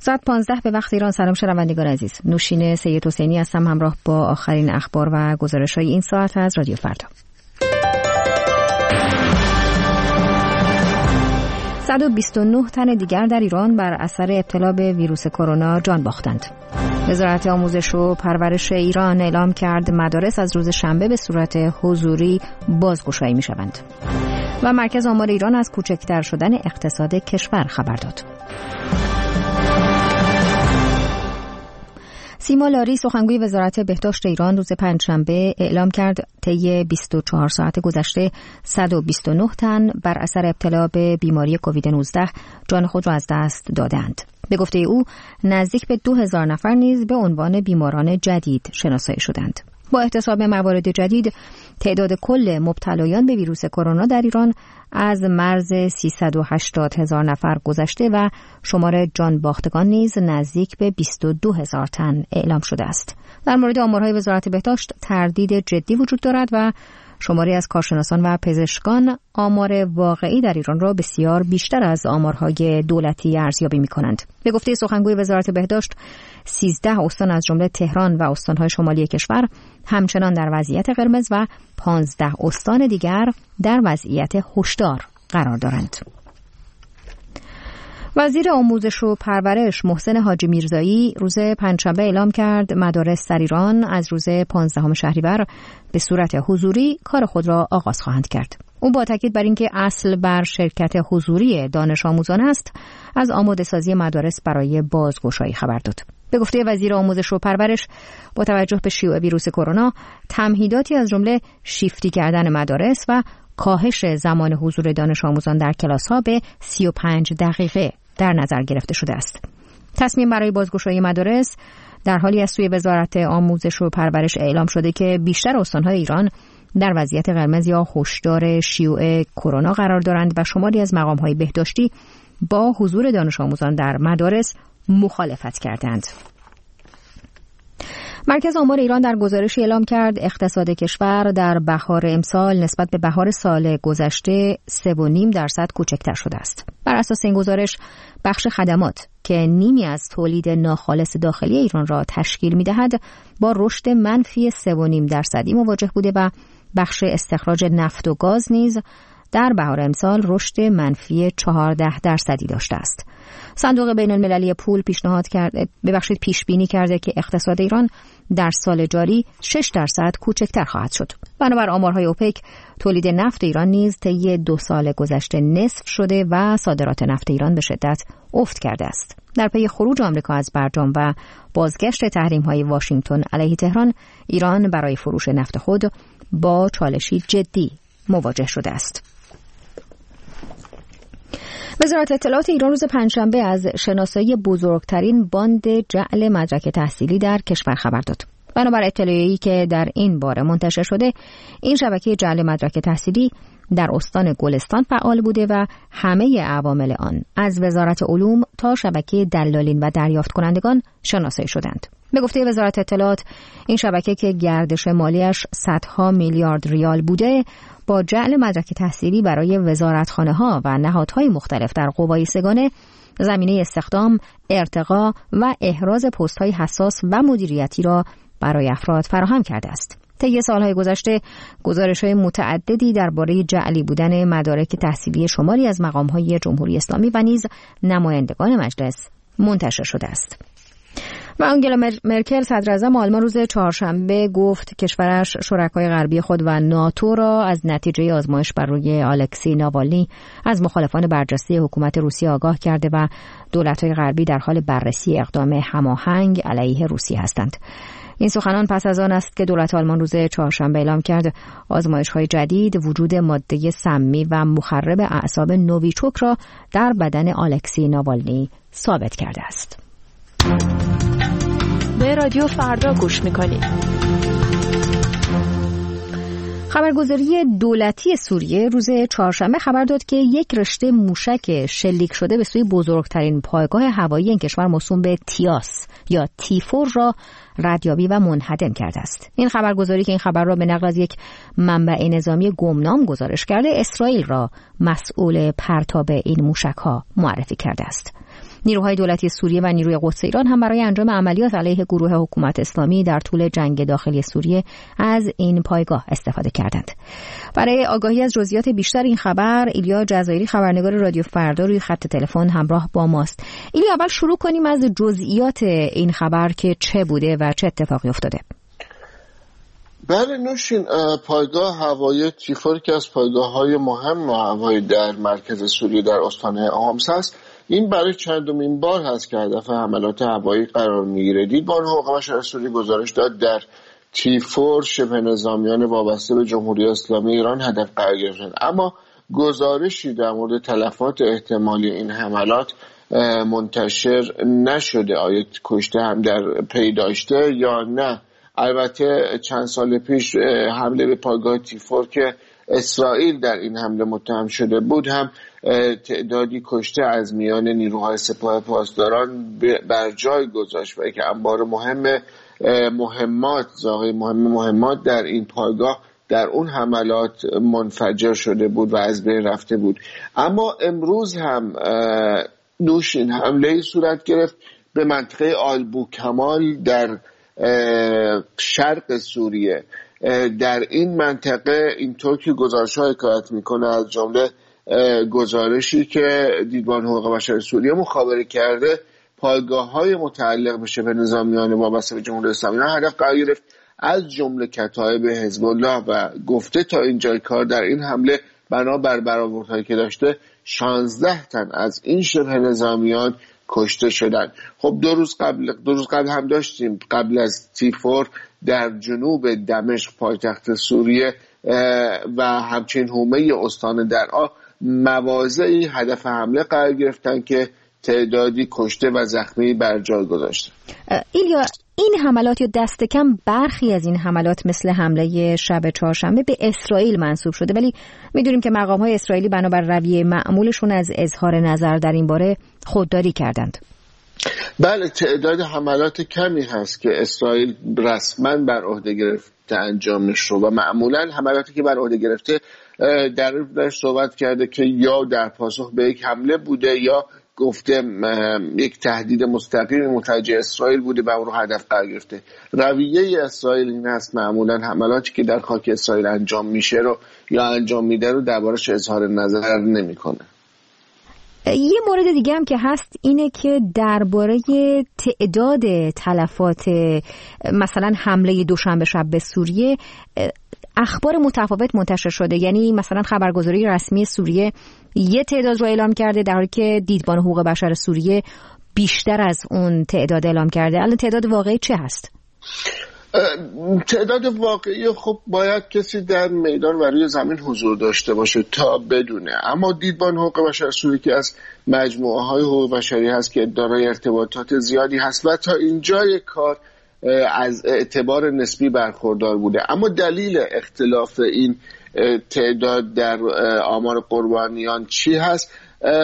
ساعت 15 به وقت ایران. سلام شنوندگان عزیز، نوشین سید حسینی هستم همراه با آخرین اخبار و گزارش‌های این ساعت از رادیو فردا. 129 تن دیگر در ایران بر اثر ابتلا به ویروس کرونا جان باختند. وزارت آموزش و پرورش ایران اعلام کرد مدارس از روز شنبه به صورت حضوری بازگشایی می‌شوند. و مرکز آمار ایران از کوچکتر شدن اقتصاد کشور خبر داد. سیما لاری سخنگوی وزارت بهداشت ایران روز پنجشنبه اعلام کرد طی 24 ساعت گذشته 129 تن بر اثر ابتلا به بیماری کووید 19 جان خود را از دست دادند. به گفته او نزدیک به 2000 نفر نیز به عنوان بیماران جدید شناسایی شدند. با احتساب موارد جدید تعداد کل مبتلایان به ویروس کرونا در ایران از مرز 380,000 نفر گذشته و شمار جان باختگان نیز نزدیک به 22,000 تن اعلام شده است. در مورد آمارهای وزارت بهداشت تردید جدی وجود دارد و شماری از کارشناسان و پزشکان آمار واقعی در ایران را بسیار بیشتر از آمارهای دولتی ارزیابی می‌کنند. به گفته سخنگوی وزارت بهداشت 13 استان از جمله تهران و استان‌های شمالی کشور همچنان در وضعیت قرمز و 15 استان دیگر در وضعیت هشدار قرار دارند. وزیر آموزش و پرورش محسن حاجی میرزایی روز پنجشنبه اعلام کرد مدارس در ایران از روز 15 شهریور به صورت حضوری کار خود را آغاز خواهند کرد. او با تاکید بر اینکه اصل بر شرکت حضوری دانش آموزان است، از آماده سازی مدارس برای بازگشایی خبر داد. به گفته وزیر آموزش و پرورش با توجه به شیوع ویروس کرونا تمهیداتی از جمله شیفتی کردن مدارس و کاهش زمان حضور دانش آموزان در کلاس‌ها به 35 دقیقه در نظر گرفته شده است. تصمیم برای بازگشایی مدارس در حالی از سوی وزارت آموزش و پرورش اعلام شده که بیشتر استان‌های ایران در وضعیت قرمز یا هشدار شیوع کرونا قرار دارند و شماری از مقام‌های بهداشتی با حضور دانش آموزان در مدارس مخالفت کردند. مرکز آمار ایران در گزارشی اعلام کرد اقتصاد کشور در بهار امسال نسبت به بهار سال گذشته 3.5% کوچکتر شده است. بر اساس این گزارش بخش خدمات که نیمی از تولید ناخالص داخلی ایران را تشکیل می‌دهد با رشد منفی 3.5% مواجه بوده و بخش استخراج نفت و گاز نیز در بهار امسال رشد منفی 14% داشته است. صندوق بین المللی پول پیش بینی کرده که اقتصاد ایران در سال جاری 6% کوچکتر خواهد شد. بنابر آمارهای اوپک تولید نفت ایران نیز طی 2 سال گذشته نصف شده و صادرات نفت ایران به شدت افت کرده است. در پی خروج آمریکا از برجام و بازگشت تحریم‌های واشنگتن علیه تهران، ایران برای فروش نفت خود با چالشی جدی مواجه شده است. وزارت اطلاعات ایران روز پنجشنبه از شناسایی بزرگترین باند جعل مدرک تحصیلی در کشور خبر داد. بنابر اطلاعی که در این باره منتشر شده، این شبکه جعل مدرک تحصیلی در استان گلستان فعال بوده و همه عوامل آن از وزارت علوم تا شبکه دلالین و دریافت کنندگان شناسایی شدند. به گفته وزارت اطلاعات، این شبکه که گردش مالیش صدها میلیارد ریال بوده، با جعل مدرک تحصیلی برای وزارتخانه‌ها و نهادهای مختلف در قوای سگانه زمینه استخدام، ارتقا و احراز پست‌های حساس و مدیریتی را برای افراد فراهم کرده است. طی سالهای گذشته گزارش‌های متعددی درباره جعلی بودن مدارک تحصیلی شماری از مقام‌های جمهوری اسلامی و نیز نمایندگان مجلس منتشر شده است. و آنگلا مرکل صدراعظم آلمان روز چهارشنبه گفت کشورش شرکای غربی خود و ناتو را از نتیجه آزمایش بر روی الکسی ناوالنی از مخالفان برجسته حکومت روسیه آگاه کرده و دولت‌های غربی در حال بررسی اقدام هماهنگ علیه روسیه هستند. این سخنان پس از آن است که دولت آلمان روز چهارشنبه اعلام کرد آزمایش‌های جدید وجود ماده سمی و مخرب اعصاب نوویچوک را در بدن الکسی ناوالنی ثابت کرده است. به رادیو فردا گوش میکنید. خبرگزاری دولتی سوریه روز چهارشنبه خبر داد که یک رشته موشک شلیک شده به سوی بزرگترین پایگاه هوایی این کشور موسوم به تیاس یا تیفور را ردیابی و منهدم کرده است. این خبرگزاری که این خبر را به نقل از یک منبع نظامی گمنام گزارش کرده، اسرائیل را مسئول پرتاب این موشک‌ها معرفی کرده است. نیروهای دولتی سوریه و نیروی قدس ایران هم برای انجام عملیات علیه گروه حکومت اسلامی در طول جنگ داخلی سوریه از این پایگاه استفاده کردند. برای آگاهی از جزئیات بیشتر این خبر، ایلیا جزایری خبرنگار رادیو فردا روی خط تلفن همراه با ماست. ایلیا، اول شروع کنیم از جزئیات این خبر که چه بوده و چه اتفاقی افتاده. بله نوشین، پایگاه هوایی تیفور که از پایگاه‌های مهم هوایی در مرکز سوریه در استان حمص است، این برای چندمین بار هست که هدف حملات هوایی قرار میگیره. دیدبان حقوق بشر سوریه گزارش داد در تیفور شبه نظامیان وابسته به جمهوری اسلامی ایران هدف قرار گرفتند، اما گزارشی در مورد تلفات احتمالی این حملات منتشر نشده. آیا کشته هم در پی داشته یا نه؟ البته چند سال پیش حمله به پایگاه تیفور که اسرائیل در این حمله متهم شده بود هم تعدادی کشته از میان نیروهای سپاه پاسداران بر جای گذاشت و که انبار مهمات در این پایگاه در اون حملات منفجر شده بود و از بین رفته بود. اما امروز هم نوشین حمله صورت گرفت به منطقه آلبوکمال در شرق سوریه. در این منطقه اینطور که گزارش‌ها حکایت میکنه، از جمله گزارشی که دیدبان حقوق بشر سوریه مخابره کرده، پایگاه‌های متعلق به شبه نظامیان وابسته به جمهوری اسلامی هدف قرار گرفت، از جمله کتایب حزب الله، و گفته تا اینجای کار در این حمله بنابر برآوردهایی که داشته 16 تن از این شبه نظامیان کشته شدن. خب دو روز قبل هم داشتیم، قبل از تیفور در جنوب دمشق پایتخت سوریه و همچنین حومه استان درعا مواضعی هدف حمله قرار گرفتن که تعدادی کشته و زخمی بر جای گذاشته. ایلیا، این حملات یا دست کم برخی از این حملات مثل حمله شب چهارشنبه به اسرائیل منسوب شده، ولی میدونیم که مقام‌های اسرائیلی بنابر رویه معمولشون از اظهار نظر در این باره خودداری کردند. بله، تعداد حملات کمی هست که اسرائیل رسما بر عهده گرفته انجامش رو و معمولا حملاتی که بر عهده گرفته در صحبت کرده که یا در پاسخ به یک حمله بوده یا گفته یک تهدید مستقیم متوجه اسرائیل بوده و اون رو هدف قرار گرفته. رویه اسرائیل این است معمولا حملاتی که در خاک اسرائیل انجام میشه رو یا انجام میده رو دربارش اظهار نظر نمیکنه. یه مورد دیگه هم که هست اینه که درباره تعداد تلفات مثلا حمله دوشنبه شب به سوریه اخبار متفاوت منتشر شده. یعنی مثلا خبرگزاری رسمی سوریه یه تعداد رو اعلام کرده، در حالی که دیدبان حقوق بشر سوریه بیشتر از اون تعداد اعلام کرده. الان تعداد واقعی چه هست؟ تعداد واقعی خب باید کسی در میدان و روی زمین حضور داشته باشه تا بدونه، اما دیدبان حقوق بشر سوریه که از مجموعه های حقوق بشری هست که دارای ارتباطات زیادی هست و تا اینجای کار از اعتبار نسبی برخوردار بوده. اما دلیل اختلاف این تعداد در آمار قربانیان چی هست؟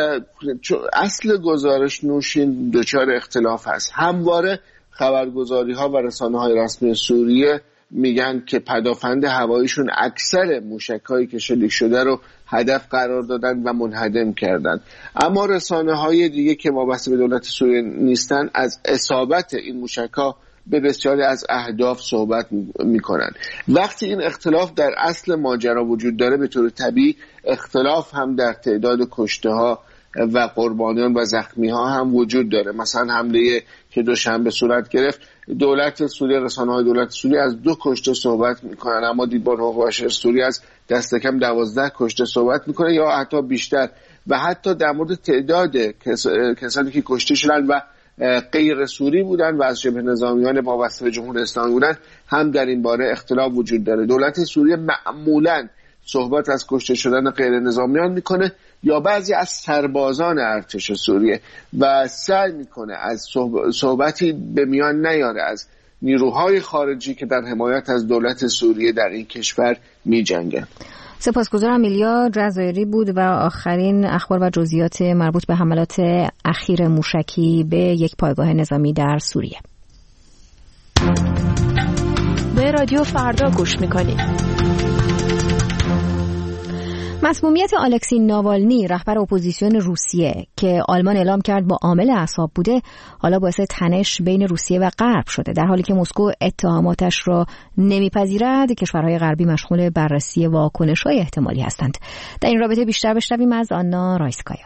اصل گزارش نوشین دچار اختلاف هست. همواره خبرگزاری ها و رسانه های رسمی سوریه میگن که پدافند هواییشون اکثر موشک‌هایی که شلیک شده رو هدف قرار دادن و منهدم کردن، اما رسانه های دیگه که وابسته به دولت سوریه نیستن از اصابت این موشک‌ها به بسیاری از اهداف صحبت میکنن. وقتی این اختلاف در اصل ماجرا وجود داره، به طور طبیعی اختلاف هم در تعداد کشته ها و قربانیان و زخمی ها هم وجود داره. مثلا حمله که دوشنبه صورت گرفت، دولت سوریه، رسانه های دولت سوریه از 2 کشته صحبت میکنن، اما دیدبان حقوق بشر سوریه از دست کم 12 کشته صحبت میکنه یا حتی بیشتر. و حتی در مورد تعداد کسانی که کشته شدن و غیر سوری بودن و از شبه نظامیان وابسته به جمهوری اسلامی بودن هم در این باره اختلاف وجود داره. دولت سوریه معمولاً صحبت از کشته شدن غیر نظامیان میکنه یا بعضی از سربازان ارتش سوریه و سعی میکنه از صحبتی به میان نیاره از نیروهای خارجی که در حمایت از دولت سوریه در این کشور میجنگن. سپاسگزارم. ایلیا جزایری بود و آخرین اخبار و جزئیات مربوط به حملات اخیر موشکی به یک پایگاه نظامی در سوریه. به رادیو فردا گوش میکنید. مسمومیت الکسی ناوالنی رهبر اپوزیسیون روسیه که آلمان اعلام کرد با عامل اعصاب بوده، حالا باعث تنش بین روسیه و غرب شده. در حالی که مسکو اتهاماتش را نمیپذیرد، کشورهای غربی مشغول بررسی واکنش‌های احتمالی هستند. در این رابطه بیشتر بشنویم از آنا رایسکایا.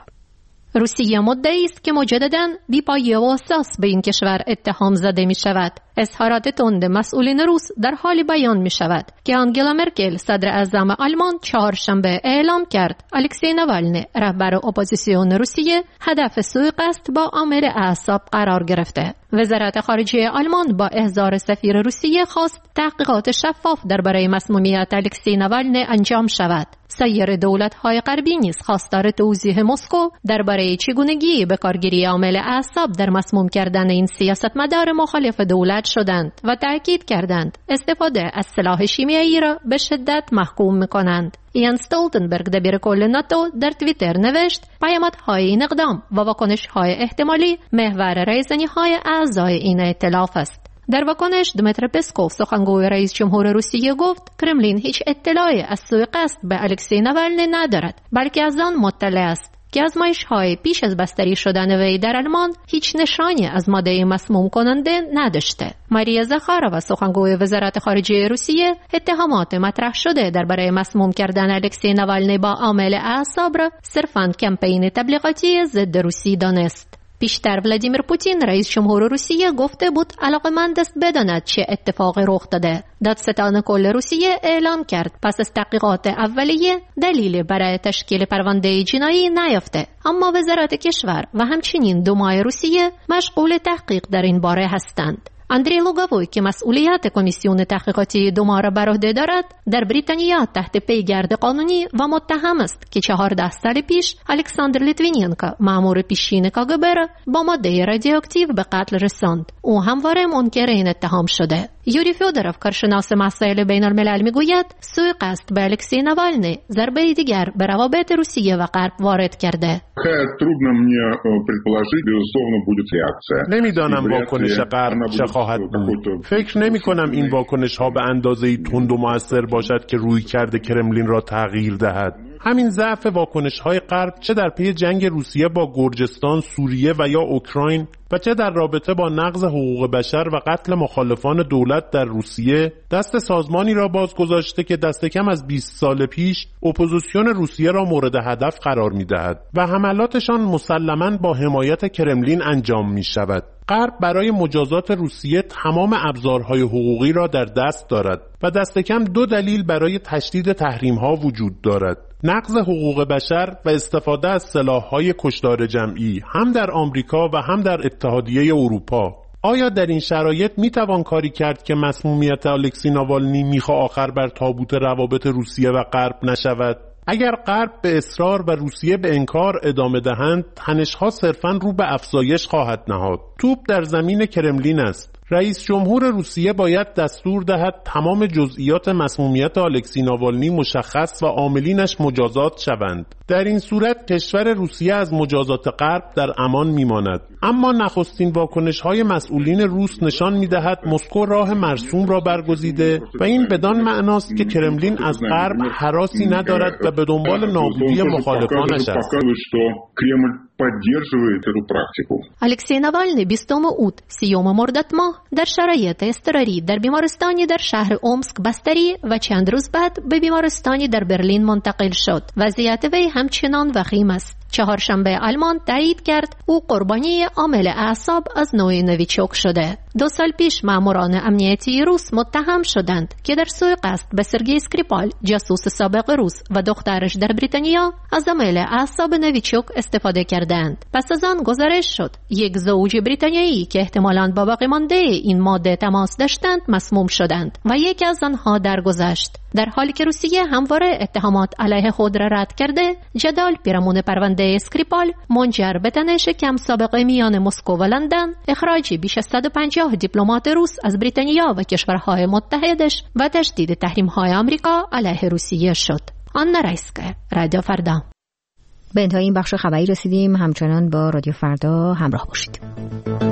روسیه مدعی است که مجدداً بی‌پایه و اساس به این کشور اتهام زده می شود. اظهارات تند مسئولین روس در حال بیان می شود که آنگلا مرکل صدر اعظم آلمان چهارشنبه اعلام کرد الکسی ناوالنی رهبر اپوزیسیون روسیه هدف سوءقصد با عامل اعصاب قرار گرفته. وزارت خارجه آلمان با احضار سفیر روسیه خواست تحقیقات شفاف درباره مسمومیت الکسی ناوالنی انجام شود. سایر دولت‌های غربی نیز خواستار توضیح مسکو درباره چگونگی به کارگیری عامل اعصاب در مسموم کردن این سیاستمدار مخالف دولت شدند و تأکید کردند استفاده از سلاح شیمیایی را به شدت محکوم می‌کنند. یان استولتنبرگ دبیر کل ناتو در توییتر نوشت پیامدهای این اقدام و واکنش‌های احتمالی محور ریزنی‌های اعضای این ائتلاف است. در واکنش دمیتر پسکوف سخنگوی رئیس جمهور روسیه گفت کرملین هیچ اطلاعی از سوء قصد به الکسی ناوالنی ندارد، بلکه از آن مطلع است که آزمایش‌های پیش از بستری شدن وی در آلمان هیچ نشانی از ماده مسموم کننده نداشته. ماریا زاخارova سخنگوی وزارت خارجه روسیه اتهامات مطرح شده درباره مسموم کردن الکسی ناوالنی با عامل اعصاب را صرفاً کمپین تبلیغاتی ضد روسی دانست. پیشتر ولادیمیر پوتین رئیس جمهور روسیه گفته بود علاقه‌مند است بداند چه اتفاقی رخ داده. دادستان کل روسیه اعلام کرد پس از تحقیقات اولیه دلیلی برای تشکیل پرونده جنایی نیافته، اما وزارت کشور و همچنین دومای روسیه مشغول تحقیق در این باره هستند. اندری لوگاوی که مسئولیت کمیسیون تحقیقاتی دوما را بر عهده دارد، در بریتانیا تحت پیگرد قانونی و متهم است که 14 سال پیش الکساندر لیتوینینکا مأمور پیشین کاگبه را با ماده رادیواکتیو به قتل رساند. او همواره منکر این اتهام شده. یوری فیودروف کارشناس مسائل بین الملل میگوید سوء قصد به الکسی ناوالنی ضربه دیگر به روابط روسیه و غرب وارد کرده. نمیدانم واکنش غرب چه خواهد بود. فکر نمی کنم این واکنش ها به اندازه‌ای تند و مؤثر باشد که روی کرده کرملین را تغییر دهد. همین ضعف واکنش‌های غرب چه در پی جنگ روسیه با گرجستان، سوریه و یا اوکراین و چه در رابطه با نقض حقوق بشر و قتل مخالفان دولت در روسیه دست سازمانی را باز گذاشته که دست کم از 20 سال پیش اپوزیسیون روسیه را مورد هدف قرار می‌دهد و حملاتشان مسلماً با حمایت کرملین انجام می‌شود. غرب برای مجازات روسیه تمام ابزارهای حقوقی را در دست دارد و دست کم 2 دلیل برای تشدید تحریم‌ها وجود دارد: نقض حقوق بشر و استفاده از سلاح‌های کشتار جمعی هم در آمریکا و هم در اتحادیه اروپا. آیا در این شرایط میتوان کاری کرد که مسمومیت الکسی ناوالنی میخواه آخر بر تابوت روابط روسیه و غرب نشود؟ اگر غرب به اصرار و روسیه به انکار ادامه دهند، تنش‌ها صرفاً رو به افزایش خواهد نهاد. توپ در زمین کرملین است. رئیس جمهور روسیه باید دستور دهد تمام جزئیات مسمومیت الکسی ناوالنی مشخص و عاملینش مجازات شوند. در این صورت کشور روسیه از مجازات غرب در امان میماند. اما نخستین واکنش‌های مسئولین روس نشان می‌دهد مسکو راه مرسوم را برگزیده و این بدان معناست که کرملین از غرب هراسی ندارد و به دنبال نابودی مخالفانش است. الکسی ناوالنی 20 اوت 30 مرداد ماه در شرایط اضطراری در بیمارستانی در شهر اومسک بستری و چند روز بعد به بیمارستانی در برلین منتقل شد. وضعیت وی همچنان وخیم است. چهارشنبه آلمان تایید کرد او قربانی عامل اعصاب از نوع نویچوک شده. 2 سال پیش ماموران امنیتی روس متهم شدند که در سوء قصد به سرگئی اسکریپال جاسوس سابق روس و دخترش در بریتانیا از عامل اعصاب نویچوک استفاده کردند. پس از آن گزارش شد یک زوج بریتانیایی که احتمالاً با باقی مانده این ماده تماس داشتند مسموم شدند و یکی از آنها درگذشت. در حالی که روسیه همواره اتهامات علیه خود را رد کرده، جدال پیرامون پرونده اسکریپال منجر به تنش کم سابقه میان مسکو و لندن، اخراج بیش از 150 دیپلمات روس از بریتانیا و کشورهای متحدش و تشدید تحریم‌های آمریکا علیه روسیه شد. آنا رایسکایا، رادیو فردا. به انتهای این بخش خبری رسیدیم. همچنان با رادیو فردا همراه باشید.